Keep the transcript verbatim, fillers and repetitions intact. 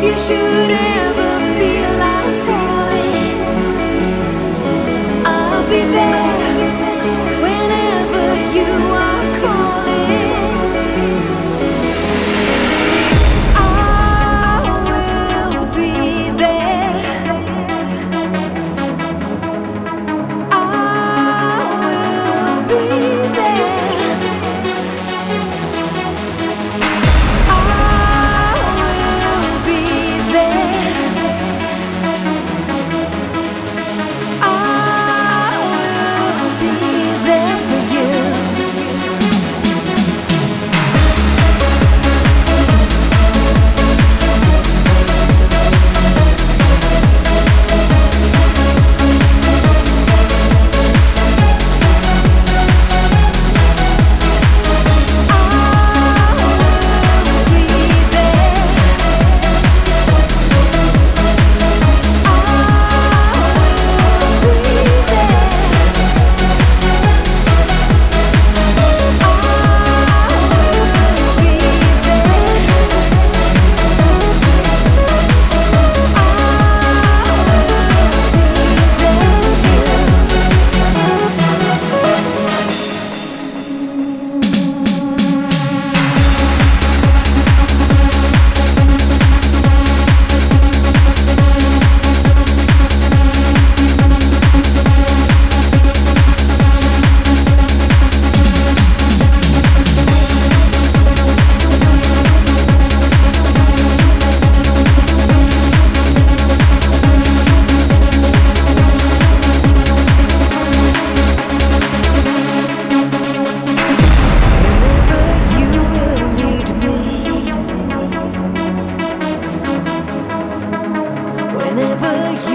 you should ever feel like falling, I'll be there whenever you are calling. I will be there. I will be there. I will be there. I will be there for you. Whenever you